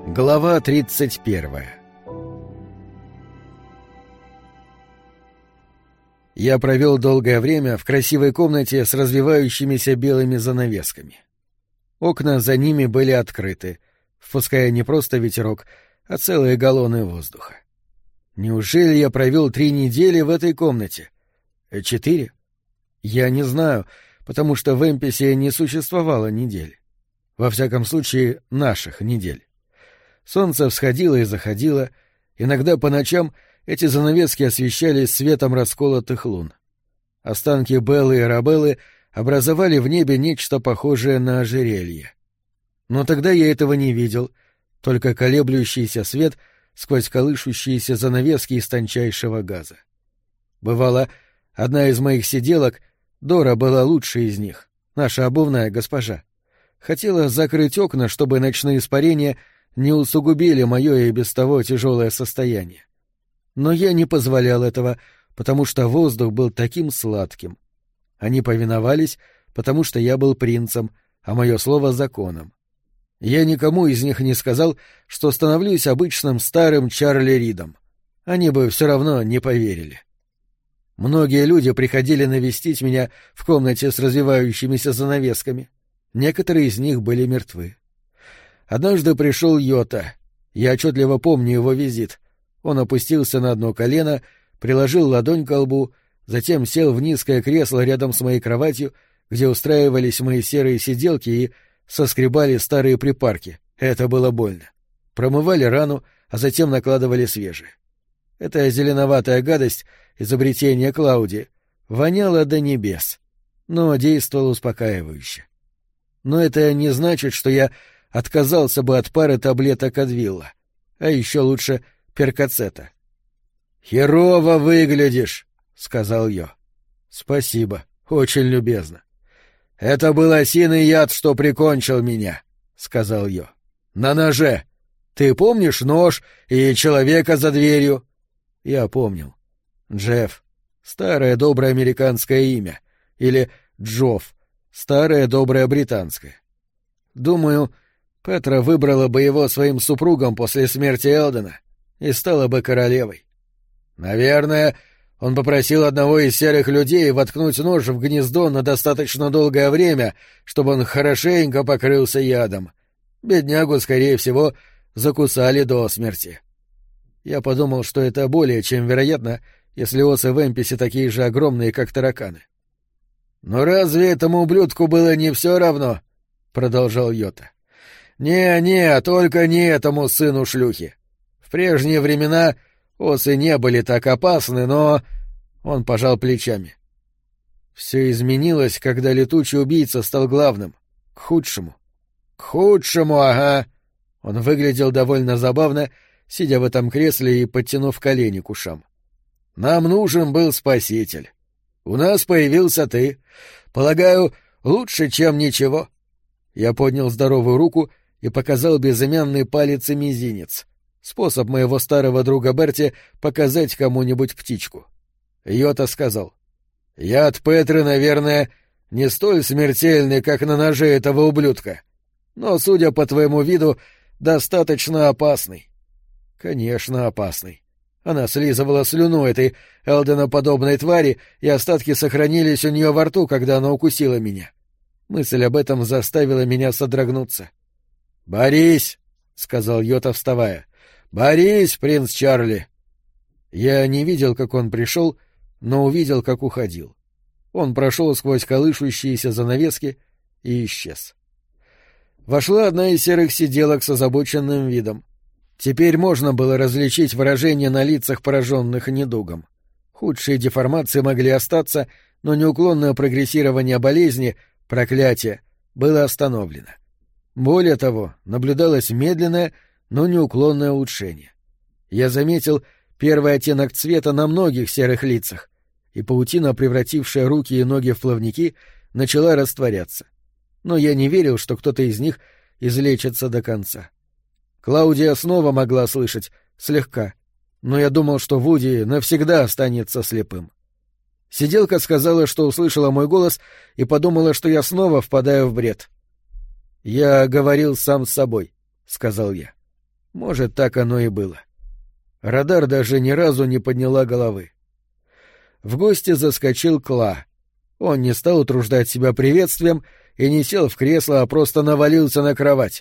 Глава 31. Я провел долгое время в красивой комнате с развивающимися белыми занавесками. Окна за ними были открыты, впуская не просто ветерок, а целые галлоны воздуха. Неужели я провел 3 недели в этой комнате? 4? Я не знаю, потому что в Эмписе не существовало недель. Во всяком случае, наших недель. Солнце всходило и заходило, иногда по ночам эти занавески освещались светом расколотых лун. Останки Беллы и Рабеллы образовали в небе нечто похожее на ожерелье. Но тогда я этого не видел, только колеблющийся свет сквозь колышущиеся занавески из тончайшего газа. Бывало, одна из моих сиделок, Дора была лучшей из них, наша обувная госпожа, хотела закрыть окна, чтобы ночные испарения не усугубили мое и без того тяжелое состояние. Но я не позволял этого, потому что воздух был таким сладким. Они повиновались, потому что я был принцем, а мое слово — законом. Я никому из них не сказал, что становлюсь обычным старым Чарли Ридом. Они бы все равно не поверили. Многие люди приходили навестить меня в комнате с развивающимися занавесками. Некоторые из них были мертвы. Однажды пришел Йота. Я отчетливо помню его визит. Он опустился на одно колено, приложил ладонь ко лбу, затем сел в низкое кресло рядом с моей кроватью, где устраивались мои серые сиделки и соскребали старые припарки. Это было больно. Промывали рану, а затем накладывали свежие. Эта зеленоватая гадость, изобретение Клауди, воняла до небес, но действовала успокаивающе. Но это не значит, что я отказался бы от пары таблеток Адвилла, а еще лучше перкацета. «Херово выглядишь», — сказал Йо. «Спасибо, очень любезно». «Это был осиный яд, что прикончил меня», — сказал Йо. «На ноже. Ты помнишь нож и человека за дверью?» Я помнил. Джефф — старое доброе американское имя, или Джофф — старое доброе британское. Думаю, Петра выбрала бы его своим супругом после смерти Элдена и стала бы королевой. Наверное, он попросил одного из серых людей воткнуть нож в гнездо на достаточно долгое время, чтобы он хорошенько покрылся ядом. Беднягу, скорее всего, закусали до смерти. Я подумал, что это более чем вероятно, если осы в Эмписе такие же огромные, как тараканы. «Но разве этому ублюдку было не все равно?» — продолжал Йота. «Не, только не этому сыну шлюхи. В прежние времена осы не были так опасны, но...» Он пожал плечами. Все изменилось, когда летучий убийца стал главным. К худшему. «К худшему, ага!» Он выглядел довольно забавно, сидя в этом кресле и подтянув колени к ушам. «Нам нужен был спаситель. У нас появился ты. Полагаю, лучше, чем ничего». Я поднял здоровую руку и показал безымянный палец и мизинец. Способ моего старого друга Берти показать кому-нибудь птичку. Йота сказал: «Яд Петры, наверное, не столь смертельный, как на ноже этого ублюдка, но, судя по твоему виду, достаточно опасный». «Конечно, опасный. Она слизывала слюну этой элденоподобной твари, и остатки сохранились у нее во рту, когда она укусила меня. Мысль об этом заставила меня содрогнуться. «Борись!» — сказал Йота, вставая. «Борись, принц Чарли!» Я не видел, как он пришел, но увидел, как уходил. Он прошел сквозь колышущиеся занавески и исчез. Вошла одна из серых сиделок с озабоченным видом. Теперь можно было различить выражение на лицах пораженных недугом. Худшие деформации могли остаться, но неуклонное прогрессирование болезни, проклятие, было остановлено. Более того, наблюдалось медленное, но неуклонное улучшение. Я заметил первый оттенок цвета на многих серых лицах, и паутина, превратившая руки и ноги в плавники, начала растворяться. Но я не верил, что кто-то из них излечится до конца. Клаудия снова могла слышать, слегка, но я думал, что Вуди навсегда останется слепым. Сиделка сказала, что услышала мой голос и подумала, что я снова впадаю в бред. «Я говорил сам с собой», — сказал я. Может, так оно и было. Радар даже ни разу не подняла головы. В гости заскочил Кла. Он не стал утруждать себя приветствием и не сел в кресло, а просто навалился на кровать.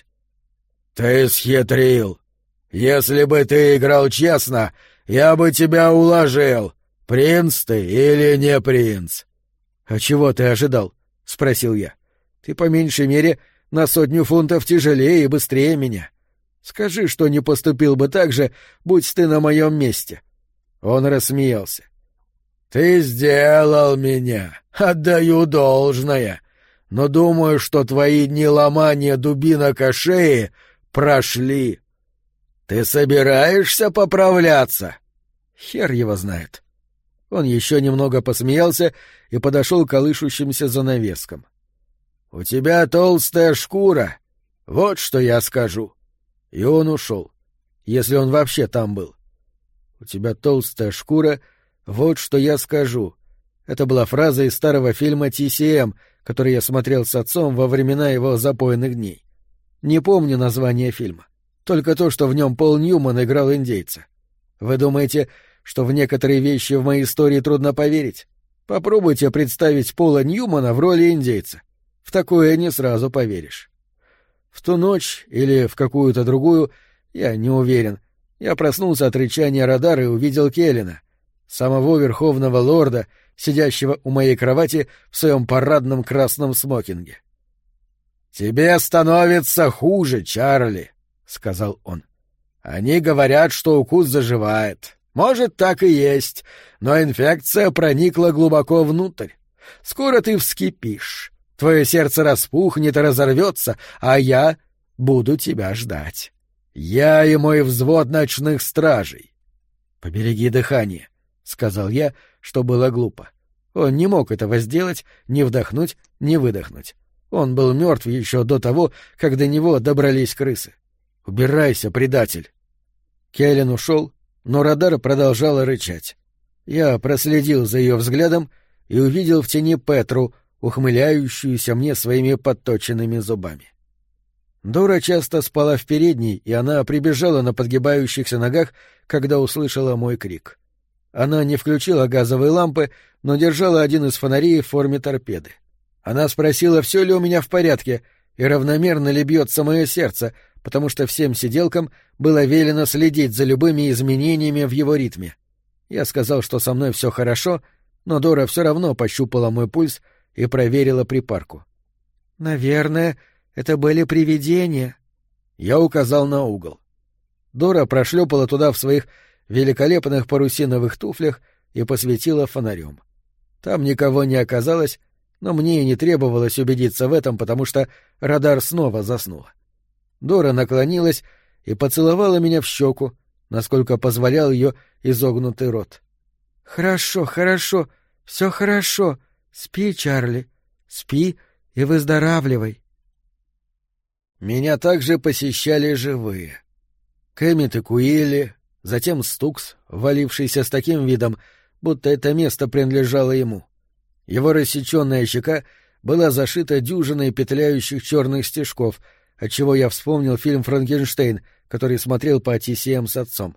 «Ты схитрил! Если бы ты играл честно, я бы тебя уложил. Принц ты или не принц?» «А чего ты ожидал?» — спросил я. «Ты по меньшей мере на 100 фунтов тяжелее и быстрее меня. Скажи, что не поступил бы так же, будь ты на моем месте». Он рассмеялся. «Ты сделал меня, отдаю должное, но думаю, что твои дни ломания дубинок о шее прошли. Ты собираешься поправляться?» «Хер его знает». Он еще немного посмеялся и подошел к колышущимся занавескам. «У тебя толстая шкура, вот что я скажу». И он ушел, если он вообще там был. «У тебя толстая шкура, вот что я скажу». Это была фраза из старого фильма «TCM», который я смотрел с отцом во времена его запойных дней. Не помню название фильма, только то, что в нем Пол Ньюман играл индейца. Вы думаете, что в некоторые вещи в моей истории трудно поверить? Попробуйте представить Пола Ньюмана в роли индейца. В такое не сразу поверишь. В ту ночь или в какую-то другую, я не уверен, я проснулся от рычания радара и увидел Келлина, самого верховного лорда, сидящего у моей кровати в своем парадном красном смокинге. «Тебе становится хуже, Чарли», — сказал он. «Они говорят, что укус заживает. Может, так и есть, но инфекция проникла глубоко внутрь. Скоро ты вскипишь. Твое сердце распухнет и разорвется, а я буду тебя ждать. Я и мой взвод ночных стражей». «Побереги дыхание», — сказал я, что было глупо. Он не мог этого сделать, ни вдохнуть, ни выдохнуть. Он был мертв еще до того, как до него добрались крысы. «Убирайся, предатель!» Келлен ушел, но радар продолжала рычать. Я проследил за ее взглядом и увидел в тени Петру, ухмыляющуюся мне своими подточенными зубами. Дора часто спала в передней, и она прибежала на подгибающихся ногах, когда услышала мой крик. Она не включила газовые лампы, но держала один из фонарей в форме торпеды. Она спросила, все ли у меня в порядке, и равномерно ли бьется мое сердце, потому что всем сиделкам было велено следить за любыми изменениями в его ритме. Я сказал, что со мной все хорошо, но Дора все равно пощупала мой пульс и проверила припарку. «Наверное, это были привидения». Я указал на угол. Дора прошлепала туда в своих великолепных парусиновых туфлях и посветила фонарем. Там никого не оказалось, но мне и не требовалось убедиться в этом, потому что радар снова заснула. Дора наклонилась и поцеловала меня в щеку, насколько позволял ее изогнутый рот. «Хорошо, хорошо, все хорошо. Спи, Чарли, спи и выздоравливай». Меня также посещали живые. Кэммит и Куилли, затем Стукс, валившийся с таким видом, будто это место принадлежало ему. Его рассеченная щека была зашита дюжиной петляющих черных стежков, отчего я вспомнил фильм «Франкенштейн», который смотрел по TCM с отцом.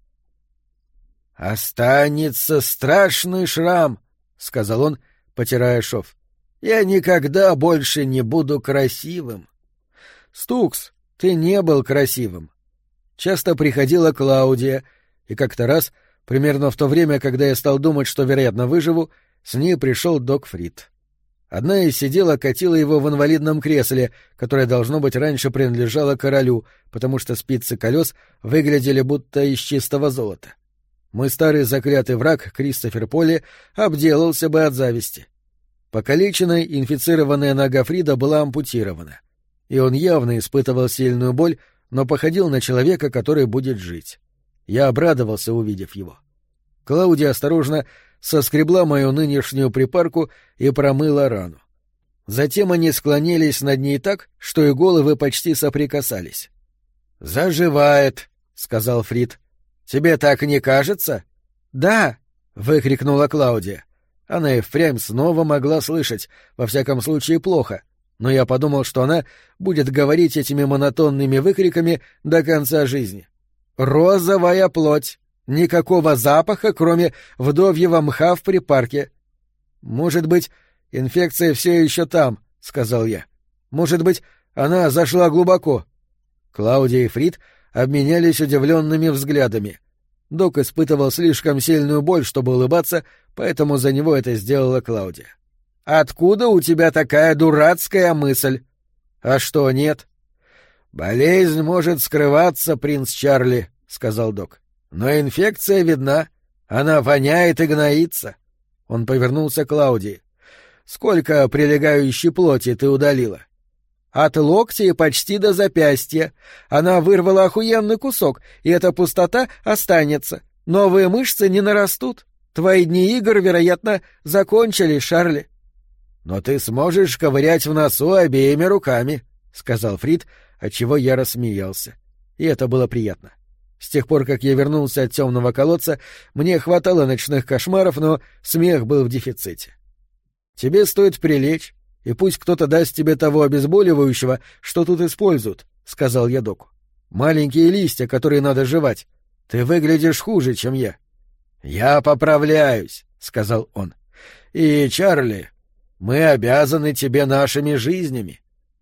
«Останется страшный шрам», — сказал он, потирая шов. «Я никогда больше не буду красивым». «Стукс, ты не был красивым». Часто приходила Клаудия, и как-то раз, примерно в то время, когда я стал думать, что, вероятно, выживу, с ней пришел док Фрид. Одна из сидела катила его в инвалидном кресле, которое, должно быть, раньше принадлежало королю, потому что спицы колес выглядели будто из чистого золота. Мой старый заклятый враг, Кристофер Полли, обделался бы от зависти. Покалеченная, инфицированная нога Фрида была ампутирована, и он явно испытывал сильную боль, но походил на человека, который будет жить. Я обрадовался, увидев его. Клаудия осторожно соскребла мою нынешнюю припарку и промыла рану. Затем они склонились над ней так, что и головы почти соприкасались. «Заживает», — сказал Фрид. «Тебе так не кажется?» «Да», — выкрикнула Клаудия. Она и впрямь снова могла слышать, во всяком случае плохо, но я подумал, что она будет говорить этими монотонными выкриками до конца жизни. «Розовая плоть! Никакого запаха, кроме вдовьего мха в припарке!» «Может быть, инфекция все еще там», — сказал я. «Может быть, она зашла глубоко». Клаудия и Фрид обменялись удивленными взглядами. Док испытывал слишком сильную боль, чтобы улыбаться, поэтому за него это сделала Клаудия. «Откуда у тебя такая дурацкая мысль?» «А что, нет?» «Болезнь может скрываться, принц Чарли», — сказал док. «Но инфекция видна. Она воняет и гноится». Он повернулся к Клаудии. «Сколько прилегающей плоти ты удалила?» «От локтя почти до запястья. Она вырвала охуенный кусок, и эта пустота останется. Новые мышцы не нарастут. Твои дни игр, вероятно, закончились, Шарли». «Но ты сможешь ковырять в носу обеими руками», — сказал Фрид, отчего я рассмеялся. И это было приятно. С тех пор, как я вернулся от темного колодца, мне хватало ночных кошмаров, но смех был в дефиците. «Тебе стоит прилечь, и пусть кто-то даст тебе того обезболивающего, что тут используют», — сказал я доку. «Маленькие листья, которые надо жевать. Ты выглядишь хуже, чем я». «Я поправляюсь», — сказал он. «И, Чарли, мы обязаны тебе нашими жизнями».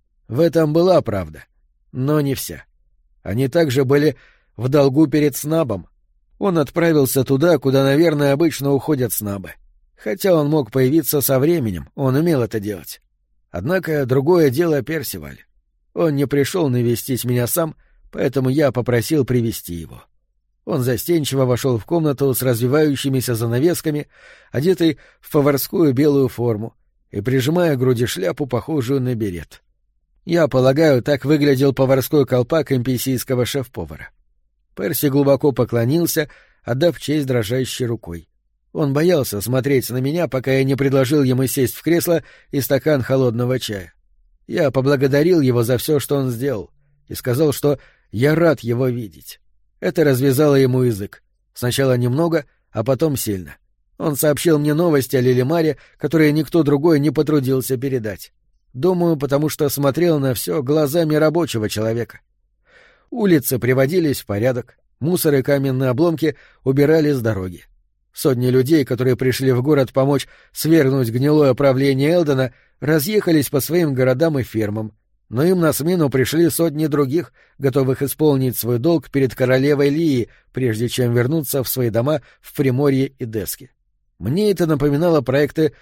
В этом была правда, но не вся. Они также были в долгу перед Снабом. Он отправился туда, куда, наверное, обычно уходят снабы. Хотя он мог появиться со временем, он умел это делать. Однако другое дело Персиваль. Он не пришел навестить меня сам, поэтому я попросил привести его. Он застенчиво вошел в комнату с развивающимися занавесками, одетый в поварскую белую форму и прижимая к груди шляпу, похожую на берет. Я полагаю, так выглядел поварской колпак эмписийского шеф-повара. Перси глубоко поклонился, отдав честь дрожащей рукой. Он боялся смотреть на меня, пока я не предложил ему сесть в кресло и стакан холодного чая. Я поблагодарил его за все, что он сделал, и сказал, что я рад его видеть. Это развязало ему язык. Сначала немного, а потом сильно. Он сообщил мне новости о Лилимаре, которые никто другой не потрудился передать. Думаю, потому что смотрел на все глазами рабочего человека. Улицы приводились в порядок, мусор и каменные обломки убирали с дороги. Сотни людей, которые пришли в город помочь свергнуть гнилое правление Элдена, разъехались по своим городам и фермам, но им на смену пришли сотни других, готовых исполнить свой долг перед королевой Лии, прежде чем вернуться в свои дома в Приморье и Деске. Мне это напоминало проекты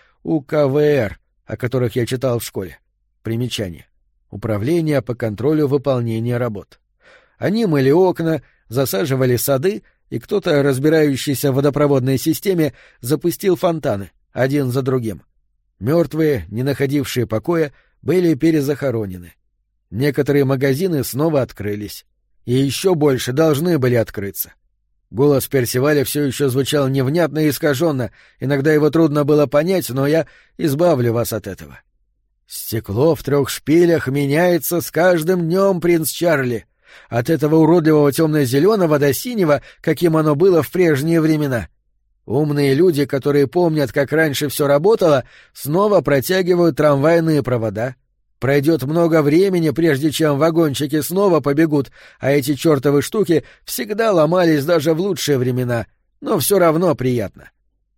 УКВР, о которых я читал в школе. Примечание. Управление по контролю выполнения работ. Они мыли окна, засаживали сады, и кто-то, разбирающийся в водопроводной системе, запустил фонтаны, один за другим. Мертвые, не находившие покоя, были перезахоронены. Некоторые магазины снова открылись. И еще больше должны были открыться. Голос Персиваля все еще звучал невнятно и искаженно, иногда его трудно было понять, но я избавлю вас от этого. «Стекло в 3 шпилях меняется с каждым днем, принц Чарли. От этого уродливого темно-зеленого до синего, каким оно было в прежние времена. Умные люди, которые помнят, как раньше все работало, снова протягивают трамвайные провода. Пройдет много времени, прежде чем вагончики снова побегут, а эти чертовы штуки всегда ломались даже в лучшие времена, но все равно приятно».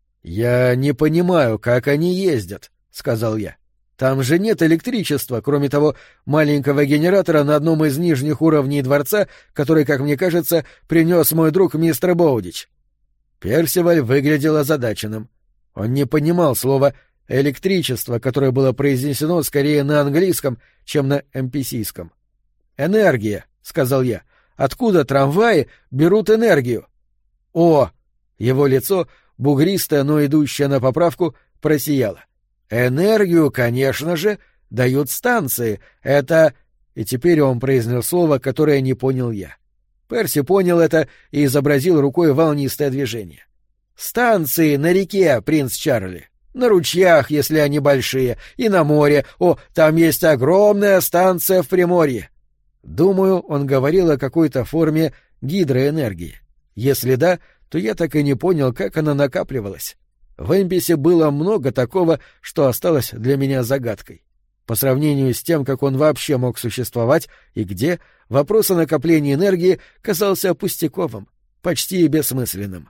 «Я не понимаю, как они ездят», — сказал я. «Там же нет электричества, кроме того маленького генератора на одном из нижних уровней дворца, который, как мне кажется, принес мой друг мистер Боудич». Персиваль выглядел озадаченным. Он не понимал слова «электричество», которое было произнесено скорее на английском, чем на эмписийском. «Энергия», — сказал я. «Откуда трамваи берут энергию?» «О!» Его лицо, бугристое, но идущее на поправку, просияло. «Энергию, конечно же, дают станции. Это...» И теперь он произнес слово, которое не понял я. Перси понял это и изобразил рукой волнистое движение. «Станции на реке, принц Чарли. На ручьях, если они большие, и на море. О, там есть огромная станция в Приморье». Думаю, он говорил о какой-то форме гидроэнергии. Если да, то я так и не понял, как она накапливалась. В Эмписе было много такого, что осталось для меня загадкой. По сравнению с тем, как он вообще мог существовать и где, вопрос о накоплении энергии казался пустяковым, почти бессмысленным.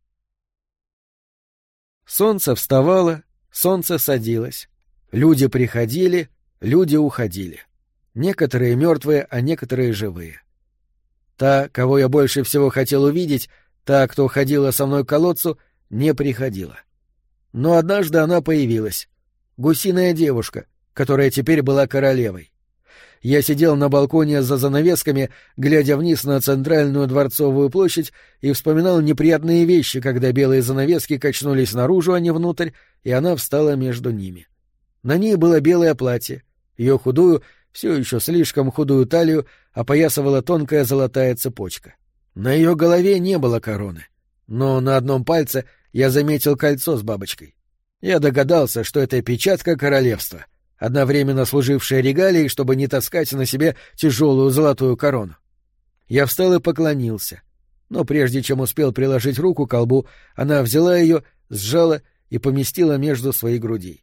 Солнце вставало, солнце садилось. Люди приходили, люди уходили. Некоторые мертвые, а некоторые живые. Та, кого я больше всего хотел увидеть, та, кто ходила со мной к колодцу, не приходила. Но однажды она появилась. Гусиная девушка, которая теперь была королевой. Я сидел на балконе за занавесками, глядя вниз на центральную Дворцовую площадь, и вспоминал неприятные вещи, когда белые занавески качнулись наружу, а не внутрь, и она встала между ними. На ней было белое платье. Ее худую, все еще слишком худую талию опоясывала тонкая золотая цепочка. На ее голове не было короны, но на одном пальце я заметил кольцо с бабочкой. Я догадался, что это печатка королевства, одновременно служившая регалией, чтобы не таскать на себе тяжелую золотую корону. Я встал и поклонился, но прежде чем успел приложить руку к колбу, она взяла ее, сжала и поместила между своих грудей.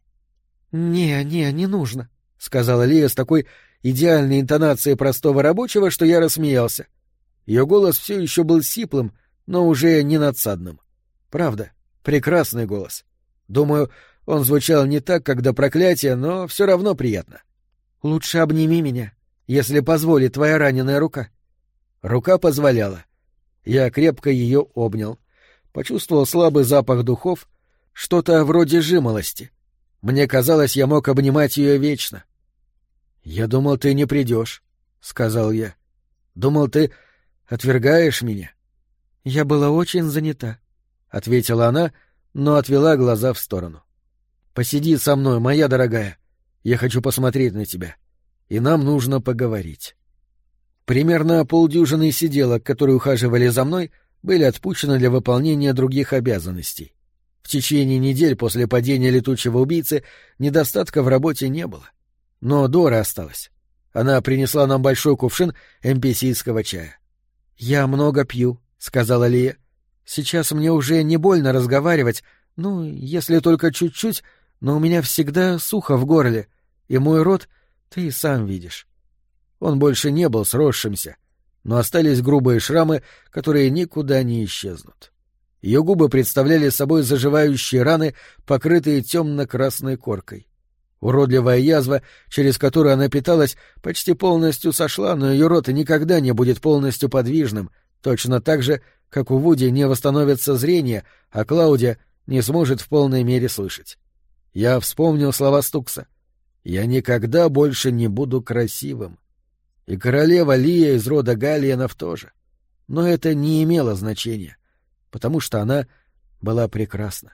Не нужно», — сказала Лия с такой идеальной интонацией простого рабочего, что я рассмеялся. Ее голос все еще был сиплым, но уже не надсадным. Правда, прекрасный голос. Думаю, он звучал не так, как до проклятия, но все равно приятно. «Лучше обними меня, если позволит твоя раненая рука». Рука позволяла. Я крепко ее обнял. Почувствовал слабый запах духов, что-то вроде жимолости. Мне казалось, я мог обнимать ее вечно. «Я думал, ты не придешь», — сказал я. «Думал, ты отвергаешь меня». «Я была очень занята», — ответила она, но отвела глаза в сторону. «Посиди со мной, моя дорогая. Я хочу посмотреть на тебя. И нам нужно поговорить». Примерно полдюжины сиделок, которые ухаживали за мной, были отпущены для выполнения других обязанностей. В течение недель после падения летучего убийцы недостатка в работе не было. Но Дора осталась. Она принесла нам большой кувшин эмписийского чая. «Я много пью», — сказала Лия. «Сейчас мне уже не больно разговаривать, если только чуть-чуть, но у меня всегда сухо в горле, и мой рот ты сам видишь». Он больше не был сросшимся, но остались грубые шрамы, которые никуда не исчезнут. Ее губы представляли собой заживающие раны, покрытые темно-красной коркой. Уродливая язва, через которую она питалась, почти полностью сошла, но ее рот никогда не будет полностью подвижным, точно так же, как у Вуди не восстановится зрение, а Клаудия не сможет в полной мере слышать. Я вспомнил слова Стукса. «Я никогда больше не буду красивым». И королева Лия из рода Галиенов тоже. Но это не имело значения, потому что она была прекрасна.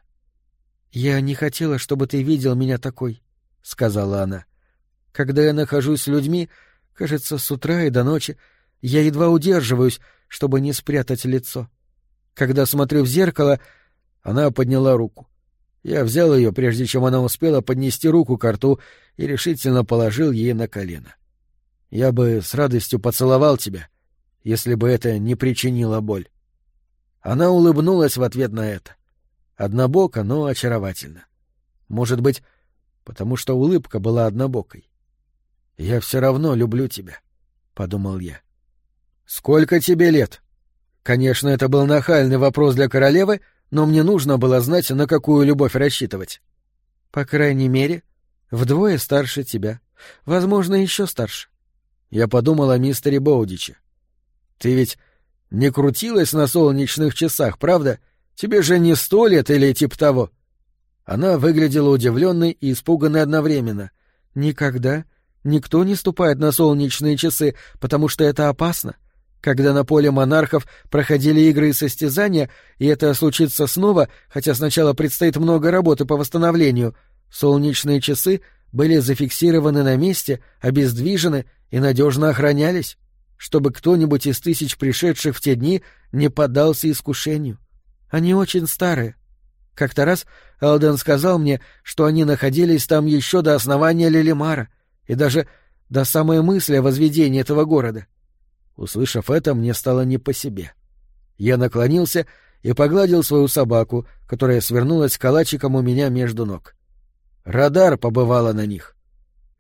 «Я не хотела, чтобы ты видел меня такой», — сказала она. «Когда я нахожусь с людьми, кажется, с утра и до ночи, я едва удерживаюсь, чтобы не спрятать лицо. Когда смотрю в зеркало...» Она подняла руку. Я взял ее, прежде чем она успела поднести руку к рту, и решительно положил ей на колено. «Я бы с радостью поцеловал тебя, если бы это не причинило боль». Она улыбнулась в ответ на это. Однобоко, но очаровательно. Может быть, потому что улыбка была однобокой. «Я все равно люблю тебя», — подумал я. «Сколько тебе лет?» Конечно, это был нахальный вопрос для королевы, но мне нужно было знать, на какую любовь рассчитывать. «По крайней мере, вдвое старше тебя. Возможно, еще старше». Я подумал о мистере Боудиче. «Ты ведь не крутилась на солнечных часах, правда? Тебе же не 100 лет или типа того». Она выглядела удивленной и испуганной одновременно. «Никогда. Никто не ступает на солнечные часы, потому что это опасно. Когда на поле монархов проходили игры и состязания, и это случится снова, хотя сначала предстоит много работы по восстановлению, солнечные часы были зафиксированы на месте, обездвижены и надежно охранялись, чтобы кто-нибудь из тысяч пришедших в те дни не поддался искушению. Они очень старые. Как-то раз Алден сказал мне, что они находились там еще до основания Лилимара и даже до самой мысли о возведении этого города. Услышав это, мне стало не по себе. Я наклонился и погладил свою собаку, которая свернулась калачиком у меня между ног. Радар побывала на них.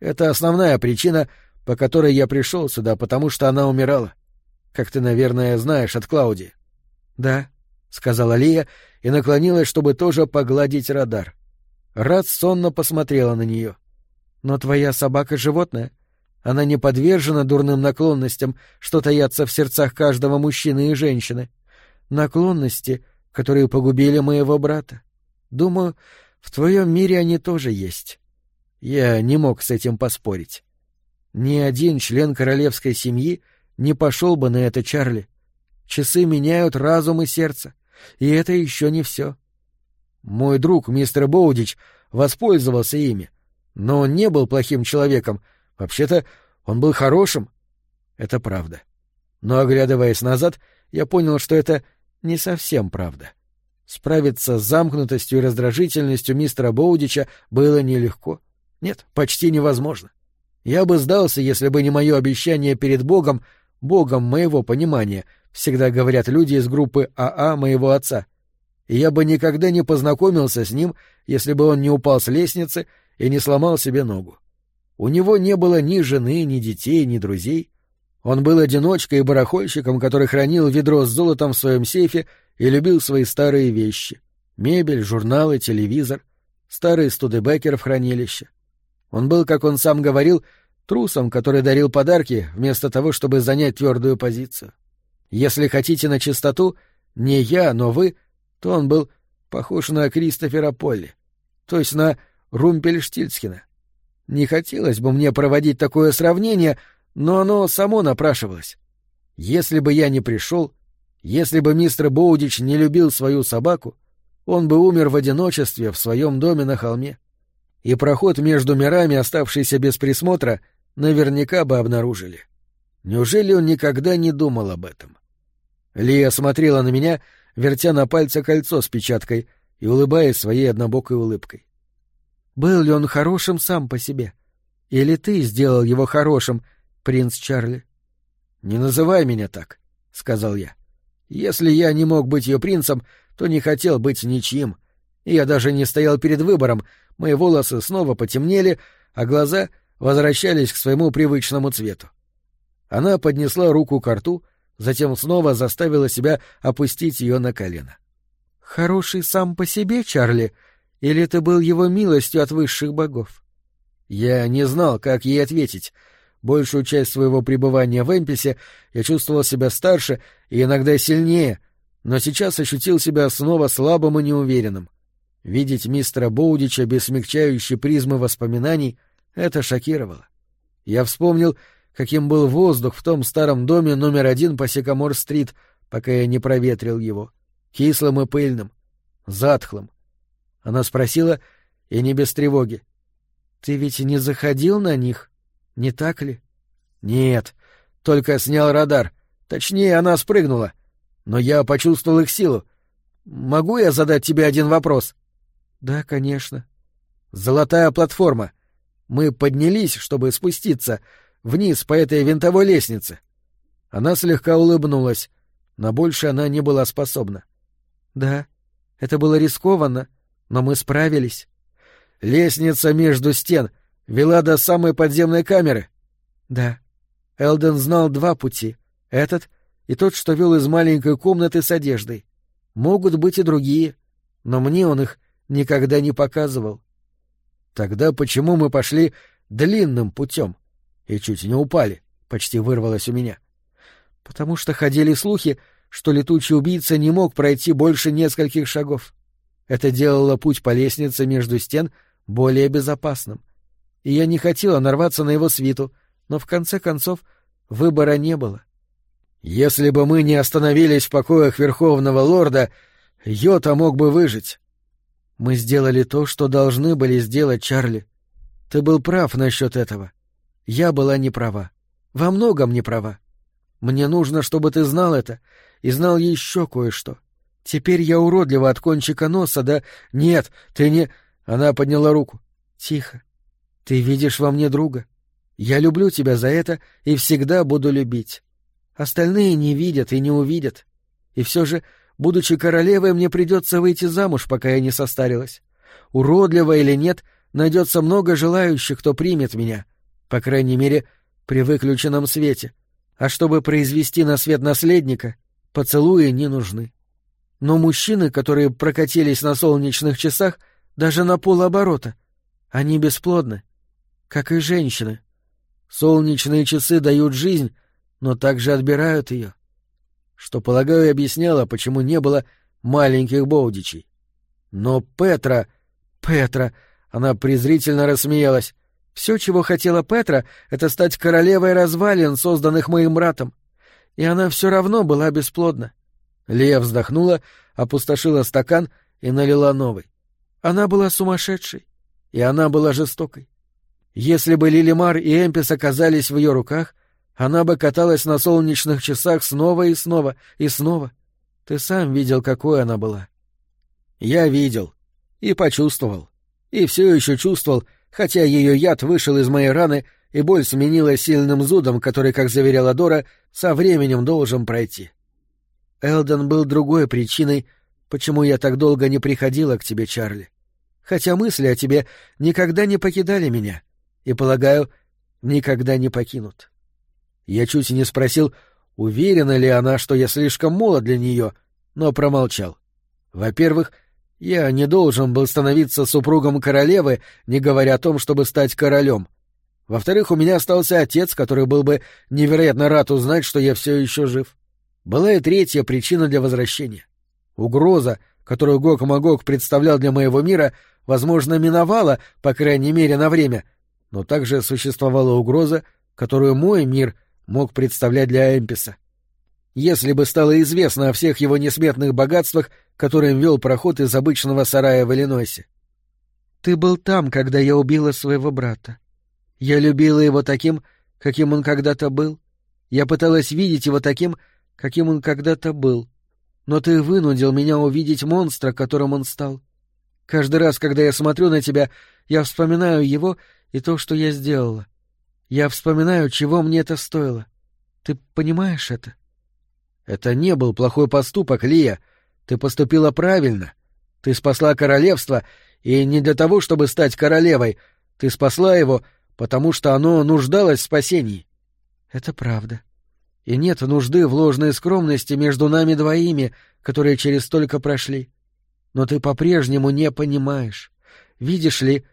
Это основная причина, по которой я пришел сюда, потому что она умирала. Как ты, наверное, знаешь от Клауди. — Да, — сказала Лия и наклонилась, чтобы тоже погладить радар. Рад сонно посмотрела на нее. — Но твоя собака — животное. Она не подвержена дурным наклонностям, что таятся в сердцах каждого мужчины и женщины. Наклонности, которые погубили моего брата. Думаю, в твоем мире они тоже есть. Я не мог с этим поспорить. Ни один член королевской семьи не пошел бы на это, Чарли. Часы меняют разум и сердце, и это еще не все. Мой друг, мистер Боудич, воспользовался ими, но он не был плохим человеком. Вообще-то он был хорошим. Это правда. Но, оглядываясь назад, я понял, что это не совсем правда. Справиться с замкнутостью и раздражительностью мистера Боудича было нелегко. Нет, почти невозможно. Я бы сдался, если бы не мое обещание перед Богом, Богом моего понимания, всегда говорят люди из группы АА моего отца. И я бы никогда не познакомился с ним, если бы он не упал с лестницы и не сломал себе ногу. У него не было ни жены, ни детей, ни друзей. Он был одиночкой и барахольщиком, который хранил ведро с золотом в своем сейфе и любил свои старые вещи — мебель, журналы, телевизор, старый Студебекер в хранилище. Он был, как он сам говорил, трусом, который дарил подарки, вместо того, чтобы занять твердую позицию. Если хотите на чистоту, не я, но вы, то он был похож на Кристофера Полли, то есть на Румпельштильцхена. Не хотелось бы мне проводить такое сравнение, но оно само напрашивалось. Если бы я не пришел, если бы мистер Боудич не любил свою собаку, он бы умер в одиночестве в своем доме на холме. И проход между мирами, оставшийся без присмотра, наверняка бы обнаружили. Неужели он никогда не думал об этом? Лия смотрела на меня, вертя на пальце кольцо с печаткой и улыбаясь своей однобокой улыбкой. Был ли он хорошим сам по себе? Или ты сделал его хорошим, принц Чарли? — Не называй меня так, — сказал я. Если я не мог быть ее принцем, то не хотел быть ничьим. И я даже не стоял перед выбором, мои волосы снова потемнели, а глаза возвращались к своему привычному цвету. Она поднесла руку ко рту, затем снова заставила себя опустить ее на колено. — Хороший сам по себе, Чарли, или ты был его милостью от высших богов? Я не знал, как ей ответить. Большую часть своего пребывания в Эмписе я чувствовал себя старше и иногда сильнее, но сейчас ощутил себя снова слабым и неуверенным. Видеть мистера Боудича без смягчающей призмы воспоминаний — это шокировало. Я вспомнил, каким был воздух в том старом доме номер 1 по Сикамор-стрит, пока я не проветрил его. Кислым и пыльным, затхлым. Она спросила, и не без тревоги. — Ты ведь не заходил на них, не так ли? — Нет, только снял радар. Точнее, она спрыгнула. Но я почувствовал их силу. Могу я задать тебе один вопрос? — Да, конечно. — Золотая платформа. Мы поднялись, чтобы спуститься вниз по этой винтовой лестнице. Она слегка улыбнулась. На больше она не была способна. — Да, это было рискованно, но мы справились. Лестница между стен вела до самой подземной камеры? — Да. Элден знал 2 пути — этот и тот, что вел из маленькой комнаты с одеждой. Могут быть и другие, но мне он их никогда не показывал. Тогда почему мы пошли длинным путем? И чуть не упали, почти вырвалось у меня. Потому что ходили слухи, что летучий убийца не мог пройти больше нескольких шагов. Это делало путь по лестнице между стен более безопасным. И я не хотела нарваться на его свиту, но в конце концов выбора не было. Если бы мы не остановились в покоях Верховного Лорда, Йота мог бы выжить. Мы сделали то, что должны были сделать, Чарли. Ты был прав насчет этого. Я была не права. Во многом не права. Мне нужно, чтобы ты знал это, и знал еще кое-что. Теперь я уродлива от кончика носа, да... Нет, ты не... Она подняла руку. Тихо. Ты видишь во мне друга. Я люблю тебя за это и всегда буду любить. Остальные не видят и не увидят. И все же, будучи королевой, мне придется выйти замуж, пока я не состарилась. Уродлива или нет, найдется много желающих, кто примет меня, По крайней мере, при выключенном свете. А чтобы произвести на свет наследника, поцелуи не нужны. Но мужчины, которые прокатились на солнечных часах, даже на полоборота, они бесплодны, как и женщины. Солнечные часы дают жизнь, но также отбирают ее. Что, полагаю, объясняло, почему не было маленьких Боудичей. Но Петра... Она презрительно рассмеялась. Все, чего хотела Петра, это стать королевой развалин, созданных моим братом. И она все равно была бесплодна. Лия вздохнула, опустошила стакан и налила новый. Она была сумасшедшей, и она была жестокой. Если бы Лилимар и Эмпис оказались в ее руках, она бы каталась на солнечных часах снова и снова и снова. Ты сам видел, какой она была. Я видел. И почувствовал. И все еще чувствовал, хотя ее яд вышел из моей раны, и боль сменилась сильным зудом, который, как заверяла Дора, со временем должен пройти. Элден был другой причиной, почему я так долго не приходила к тебе, Чарли. Хотя мысли о тебе никогда не покидали меня, и, полагаю, никогда не покинут. Я чуть не спросил, уверена ли она, что я слишком молод для нее, но промолчал. Во-первых, я не должен был становиться супругом королевы, не говоря о том, чтобы стать королем. Во-вторых, у меня остался отец, который был бы невероятно рад узнать, что я все еще жив. Была и третья причина для возвращения. Угроза, которую Гог-Магог представлял для моего мира, возможно, миновала, по крайней мере, на время, но также существовала угроза, которую мой мир мог представлять для Эмписа. Если бы стало известно о всех его несметных богатствах, которым вел проход из обычного сарая в Иллинойсе. Ты был там, когда я убила своего брата. Я любила его таким, каким он когда-то был. Я пыталась видеть его таким, каким он когда-то был. Но ты вынудил меня увидеть монстра, которым он стал. Каждый раз, когда я смотрю на тебя, я вспоминаю его и то, что я сделала. Я вспоминаю, чего мне это стоило. Ты понимаешь это? Это не был плохой поступок, Лия. Ты поступила правильно. Ты спасла королевство, и не для того, чтобы стать королевой. Ты спасла его, потому что оно нуждалось в спасении. Это правда. И нет нужды в ложной скромности между нами двоими, которые через столько прошли. Но ты по-прежнему не понимаешь. Видишь ли,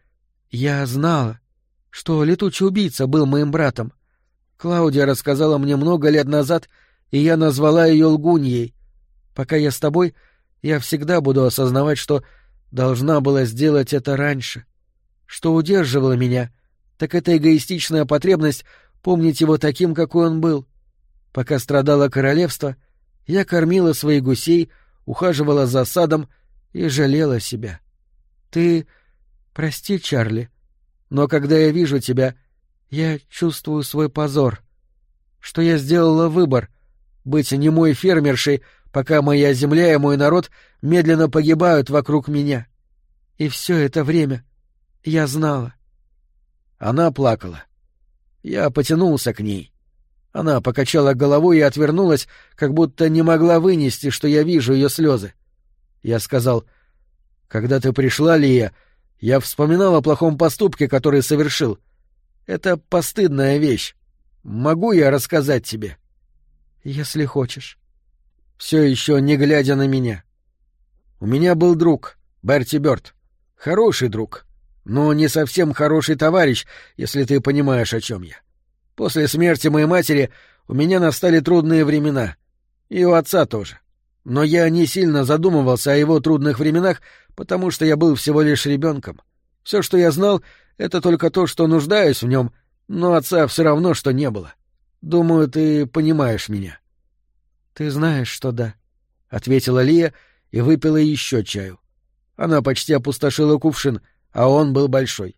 я знала, что летучий убийца был моим братом. Клаудия рассказала мне много лет назад, и я назвала ее лгуньей. Пока я с тобой, я всегда буду осознавать, что должна была сделать это раньше. Что удерживало меня, так это эгоистичная потребность помнить его таким, какой он был. Пока страдало королевство, я кормила своих гусей, ухаживала за садом и жалела себя. Ты... Прости, Чарли, но когда я вижу тебя, я чувствую свой позор. Что я сделала выбор — быть немой фермершей, пока моя земля и мой народ медленно погибают вокруг меня. И все это время я знала. Она плакала. Я потянулся к ней. Она покачала головой и отвернулась, как будто не могла вынести, что я вижу ее слезы. Я сказал: «Когда ты пришла, Лия, я вспоминал о плохом поступке, который совершил. Это постыдная вещь. Могу я рассказать тебе?» «Если хочешь». Все еще не глядя на меня. У меня был друг, Берти Бёрд. Хороший друг, но не совсем хороший товарищ, если ты понимаешь, о чем я. После смерти моей матери у меня настали трудные времена. И у отца тоже. Но я не сильно задумывался о его трудных временах, потому что я был всего лишь ребенком. Все, что я знал, это только то, что нуждаюсь в нем, но отца все равно, что не было. Думаю, ты понимаешь меня. — Ты знаешь, что да, — ответила Лия и выпила еще чаю. Она почти опустошила кувшин, а он был большой.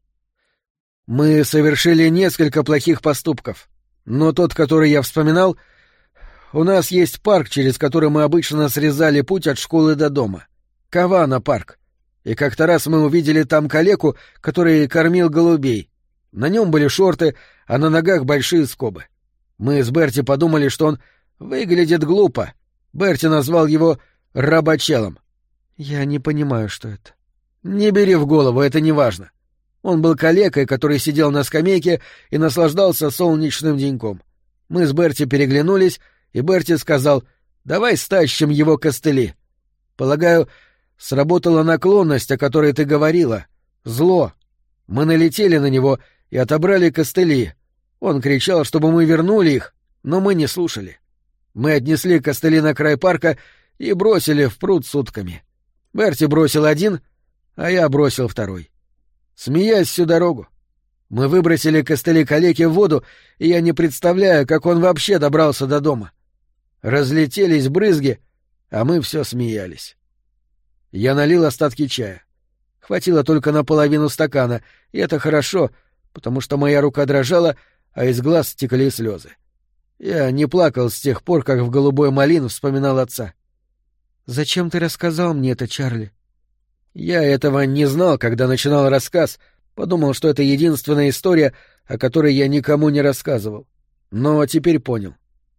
Мы совершили несколько плохих поступков, но тот, который я вспоминал... У нас есть парк, через который мы обычно срезали путь от школы до дома. Кавана-парк. И как-то раз мы увидели там калеку, который кормил голубей. На нем были шорты, а на ногах большие скобы. Мы с Берти подумали, что он выглядит глупо. Берти назвал его рабочелом. Я не понимаю, что это. Не бери в голову, это не важно. Он был калекой, который сидел на скамейке и наслаждался солнечным деньком. Мы с Берти переглянулись, и Берти сказал: «Давай стащим его костыли». Полагаю, сработала наклонность, о которой ты говорила. Зло. Мы налетели на него и отобрали костыли. Он кричал, чтобы мы вернули их, но мы не слушали. Мы отнесли костыли на край парка и бросили в пруд с утками. Берти бросил один, а я бросил второй. Смеясь всю дорогу. Мы выбросили костыли калеки в воду, и я не представляю, как он вообще добрался до дома. Разлетелись брызги, а мы все смеялись. Я налил остатки чая. Хватило только на половину стакана, и это хорошо, потому что моя рука дрожала, а из глаз стекли слезы. Я не плакал с тех пор, как в «Голубой малин» вспоминал отца. «Зачем ты рассказал мне это, Чарли?» Я этого не знал, когда начинал рассказ, подумал, что это единственная история, о которой я никому не рассказывал. Но теперь понял.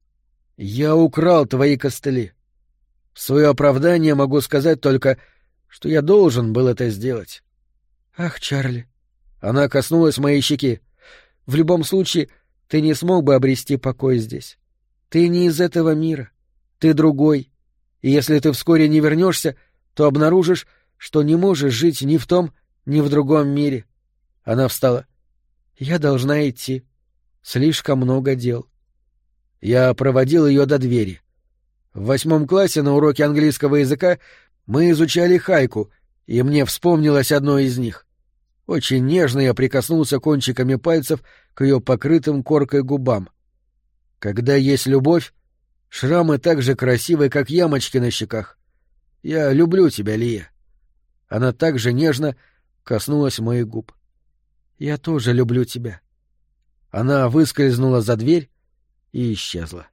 Я украл твои костыли. В свое оправдание могу сказать только, что я должен был это сделать. Ах, Чарли. Она коснулась моей щеки. В любом случае, ты не смог бы обрести покой здесь. Ты не из этого мира. Ты другой. И если ты вскоре не вернешься, то обнаружишь, что не можешь жить ни в том, ни в другом мире. Она встала. Я должна идти. Слишком много дел. Я проводил ее до двери. В 8 классе на уроке английского языка мы изучали хайку, и мне вспомнилось одно из них. Очень нежно я прикоснулся кончиками пальцев к ее покрытым коркой губам. Когда есть любовь, шрамы так же красивы, как ямочки на щеках. Я люблю тебя, Лия. Она так же нежно коснулась моих губ. Я тоже люблю тебя. Она выскользнула за дверь и исчезла.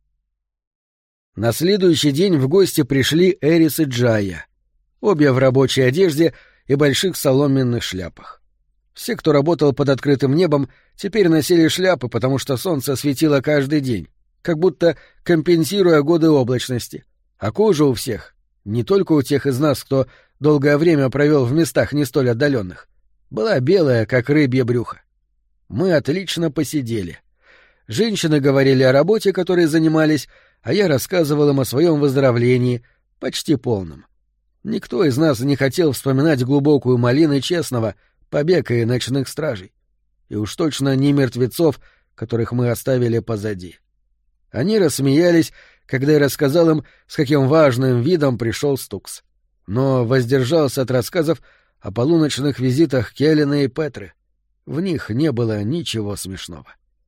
На следующий день в гости пришли Эрис и Джайя, обе в рабочей одежде и больших соломенных шляпах. Все, кто работал под открытым небом, теперь носили шляпы, потому что солнце светило каждый день, как будто компенсируя годы облачности, а кожа у всех, не только у тех из нас, кто долгое время провел в местах не столь отдаленных, была белая, как рыбье брюхо. Мы отлично посидели. Женщины говорили о работе, которой занимались, а я рассказывал им о своем выздоровлении, почти полном. Никто из нас не хотел вспоминать глубокую малину честного, побег и ночных стражей. И уж точно не мертвецов, которых мы оставили позади. Они рассмеялись, когда я рассказал им, с каким важным видом пришел Стукс. Но воздержался от рассказов о полуночных визитах Келлина и Петры. В них не было ничего смешного.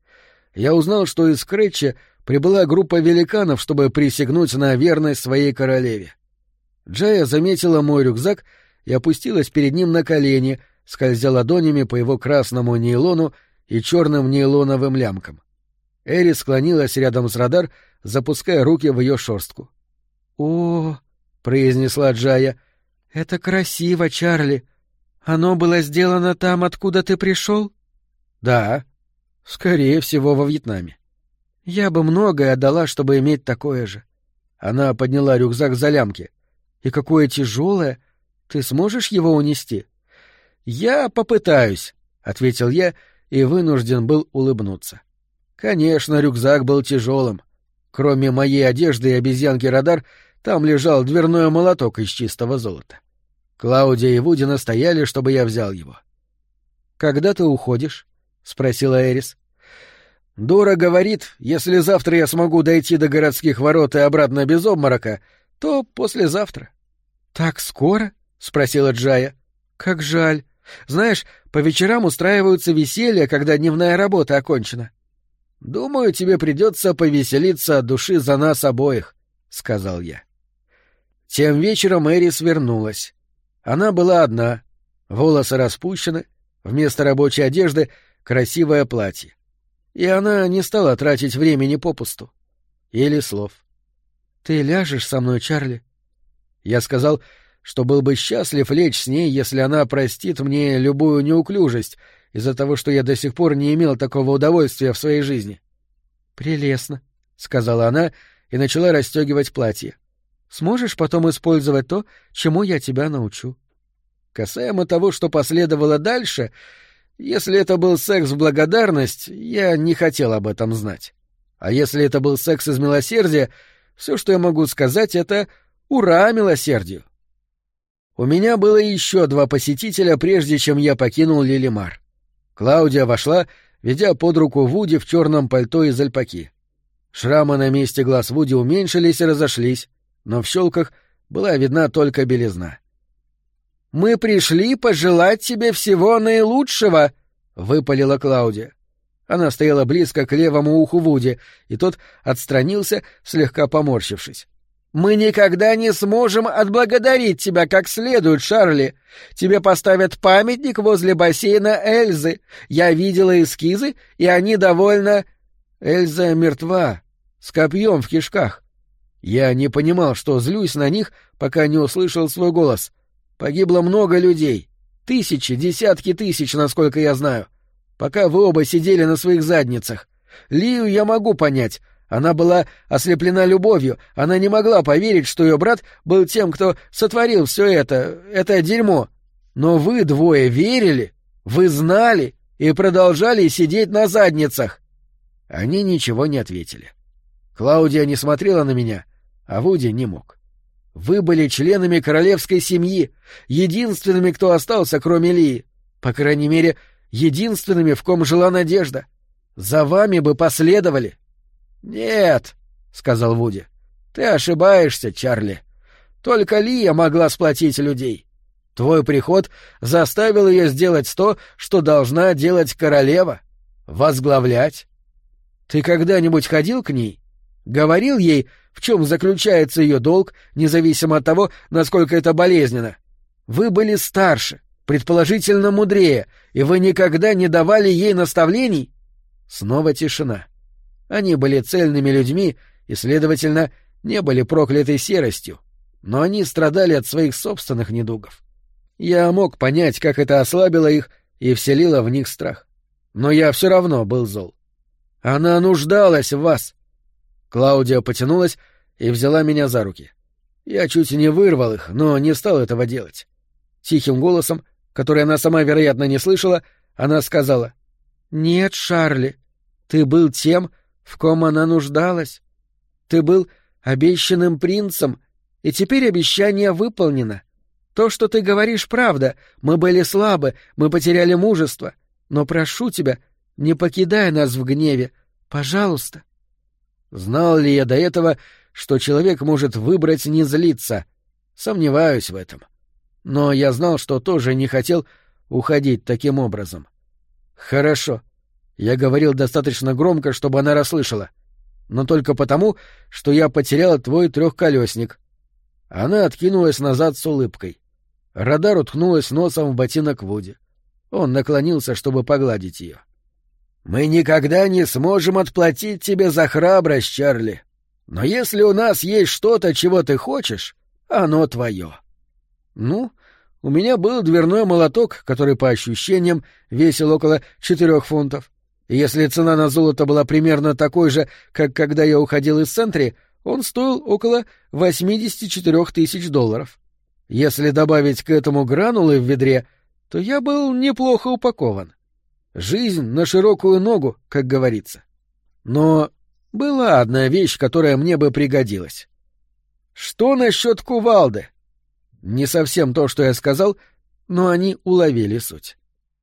Я узнал, что из Крэтча прибыла группа великанов, чтобы присягнуть на верность своей королеве. Джая заметила мой рюкзак и опустилась перед ним на колени, скользя ладонями по его красному нейлону и черным нейлоновым лямкам. Эри склонилась рядом с радар, запуская руки в ее шерстку. «О, — произнесла Джая, — это красиво, Чарли. Оно было сделано там, откуда ты пришел?» «Да, скорее всего, во Вьетнаме». «Я бы многое отдала, чтобы иметь такое же». Она подняла рюкзак за лямки. «И какое тяжелое! Ты сможешь его унести?» «Я попытаюсь», — ответил я и вынужден был улыбнуться. Конечно, рюкзак был тяжелым. Кроме моей одежды и обезьянки-радар, там лежал дверной молоток из чистого золота. Клаудия и Вуди настояли, чтобы я взял его. «Когда ты уходишь?» — спросила Эрис. «Дора говорит, если завтра я смогу дойти до городских ворот и обратно без обморока, то послезавтра». «Так скоро?» — спросила Джая. «Как жаль. Знаешь, по вечерам устраиваются веселья, когда дневная работа окончена». «Думаю, тебе придется повеселиться от души за нас обоих», — сказал я. Тем вечером Эрис вернулась. Она была одна, волосы распущены, вместо рабочей одежды — красивое платье. И она не стала тратить времени попусту. Или слов. «Ты ляжешь со мной, Чарли?» Я сказал, что был бы счастлив лечь с ней, если она простит мне любую неуклюжесть из-за того, что я до сих пор не имел такого удовольствия в своей жизни. «Прелестно», — сказала она и начала расстегивать платье. «Сможешь потом использовать то, чему я тебя научу?» Касаемо того, что последовало дальше, Если это был секс в благодарность, я не хотел об этом знать. А если это был секс из милосердия, все, что я могу сказать, это «Ура милосердию!». У меня было еще 2 посетителя, прежде чем я покинул Лилимар. Клаудия вошла, ведя под руку Вуди в черном пальто из альпаки. Шрамы на месте глаз Вуди уменьшились и разошлись, но в щелках была видна только белизна. «Мы пришли пожелать тебе всего наилучшего!» — выпалила Клаудия. Она стояла близко к левому уху Вуди, и тот отстранился, слегка поморщившись. «Мы никогда не сможем отблагодарить тебя как следует, Шарли. Тебе поставят памятник возле бассейна Эльзы. Я видела эскизы, и они довольно...» «Эльза мертва, с копьем в кишках». Я не понимал, что злюсь на них, пока не услышал свой голос. Погибло много людей. Тысячи, десятки тысяч, насколько я знаю. Пока вы оба сидели на своих задницах. Лию я могу понять. Она была ослеплена любовью, она не могла поверить, что ее брат был тем, кто сотворил все это дерьмо. Но вы 2 верили, вы знали и продолжали сидеть на задницах. Они ничего не ответили. Клаудия не смотрела на меня, а Вуди не мог. Вы были членами королевской семьи, единственными, кто остался, кроме Лии. По крайней мере, единственными, в ком жила надежда. За вами бы последовали. «Нет», — сказал Вуди, — «ты ошибаешься, Чарли. Только Лия могла сплотить людей. Твой приход заставил ее сделать то, что должна делать королева — возглавлять. Ты когда-нибудь ходил к ней? Говорил ей, в чем заключается ее долг, независимо от того, насколько это болезненно? Вы были старше, предположительно мудрее, и вы никогда не давали ей наставлений?» Снова тишина. Они были цельными людьми и, следовательно, не были прокляты серостью, но они страдали от своих собственных недугов. Я мог понять, как это ослабило их и вселило в них страх. Но я все равно был зол. Она нуждалась в вас. Клаудия потянулась и взяла меня за руки. Я чуть не вырвал их, но не стал этого делать. Тихим голосом, который она сама, вероятно, не слышала, она сказала: «Нет, Шарли, ты был тем, в ком она нуждалась. Ты был обещанным принцем, и теперь обещание выполнено. То, что ты говоришь, правда. Мы были слабы, мы потеряли мужество. Но прошу тебя, не покидай нас в гневе. Пожалуйста». Знал ли я до этого, что человек может выбрать не злиться? Сомневаюсь в этом. Но я знал, что тоже не хотел уходить таким образом. «Хорошо». Я говорил достаточно громко, чтобы она расслышала. Но только потому, что я потерял твой 3-колесник. Она откинулась назад с улыбкой. Радар уткнулась носом в ботинок Вуди. Он наклонился, чтобы погладить ее. «Мы никогда не сможем отплатить тебе за храбрость, Чарли. Но если у нас есть что-то, чего ты хочешь, оно твое». Ну, у меня был дверной молоток, который, по ощущениям, весил около 4 фунтов. И если цена на золото была примерно такой же, как когда я уходил из Сентри, он стоил около $84 тысяч. Если добавить к этому гранулы в ведре, то я был неплохо упакован. Жизнь на широкую ногу, как говорится. Но была одна вещь, которая мне бы пригодилась. Что насчет кувалды? Не совсем то, что я сказал, но они уловили суть.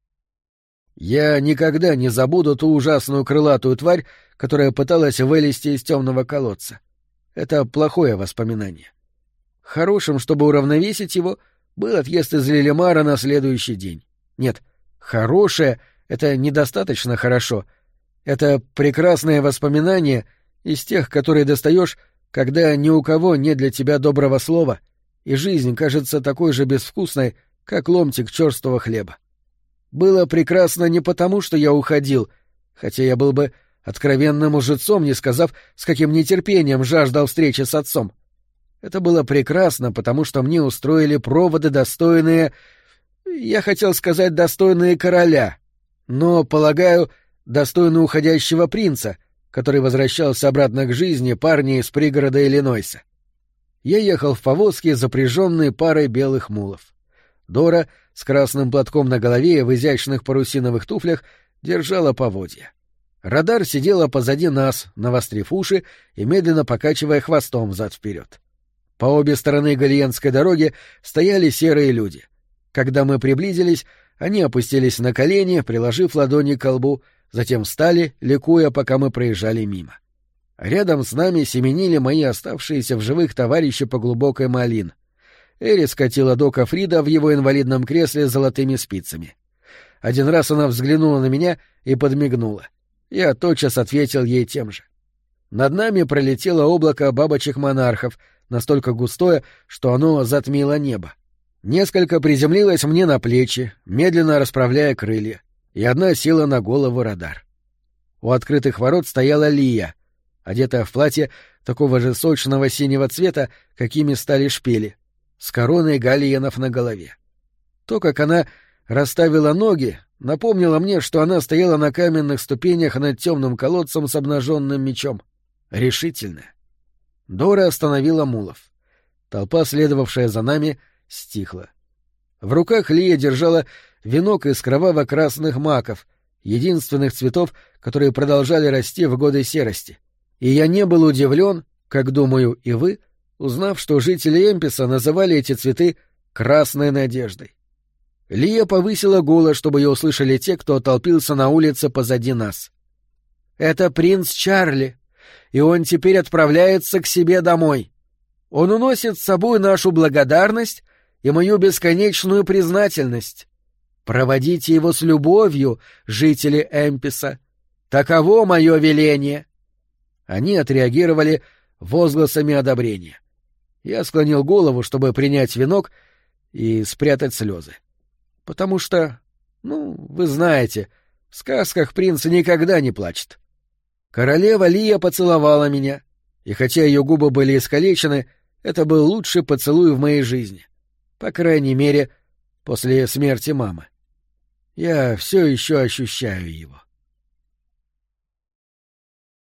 Я никогда не забуду ту ужасную крылатую тварь, которая пыталась вылезти из темного колодца. Это плохое воспоминание. Хорошим, чтобы уравновесить его, был отъезд из Лилимара на следующий день. Нет, хорошее — это недостаточно хорошо. Это прекрасное воспоминание из тех, которые достаешь, когда ни у кого нет для тебя доброго слова, и жизнь кажется такой же безвкусной, как ломтик черствого хлеба. Было прекрасно не потому, что я уходил, хотя я был бы откровенным лжецом, не сказав, с каким нетерпением жаждал встречи с отцом. Это было прекрасно, потому что мне устроили проводы, достойные... Я хотел сказать, достойные короля, но, полагаю, достойные уходящего принца, который возвращался обратно к жизни, парня из пригорода Иллинойса. Я ехал в повозке, запряженной парой белых мулов. Дора с красным платком на голове и в изящных парусиновых туфлях держала поводья. Радар сидела позади нас, навострив уши и медленно покачивая хвостом взад-вперед. По обе стороны Галиенской дороги стояли серые люди. Когда мы приблизились, они опустились на колени, приложив ладони к колбу, затем встали, ликуя, пока мы проезжали мимо. Рядом с нами семенили мои оставшиеся в живых товарищи по глубокой Малин. Эри скатила Дока Фрида в его инвалидном кресле с золотыми спицами. Один раз она взглянула на меня и подмигнула. Я тотчас ответил ей тем же. Над нами пролетело облако бабочек-монархов, настолько густое, что оно затмило небо. Несколько приземлилось мне на плечи, медленно расправляя крылья, и одна села на голову Радар. У открытых ворот стояла Лия, одетая в платье такого же сочного синего цвета, какими стали шпили, с короной галиенов на голове. То, как она расставила ноги, напомнило мне, что она стояла на каменных ступенях над темным колодцем с обнаженным мечом. Решительная. Дора остановила мулов. Толпа, следовавшая за нами, стихла. В руках Лия держала венок из кроваво-красных маков, единственных цветов, которые продолжали расти в годы серости. И я не был удивлен, как, думаю, и вы, узнав, что жители Эмписа называли эти цветы «красной надеждой». Лия повысила голос, чтобы ее услышали те, кто толпился на улице позади нас. «Это принц Чарли, и он теперь отправляется к себе домой. Он уносит с собой нашу благодарность и мою бесконечную признательность. Проводите его с любовью, жители Эмписа. Таково мое веление». Они отреагировали возгласами одобрения. Я склонил голову, чтобы принять венок и спрятать слезы. Потому что, вы знаете, в сказках принц никогда не плачет. Королева Лия поцеловала меня, и хотя ее губы были искалечены, это был лучший поцелуй в моей жизни. По крайней мере, после смерти мамы. Я все еще ощущаю его.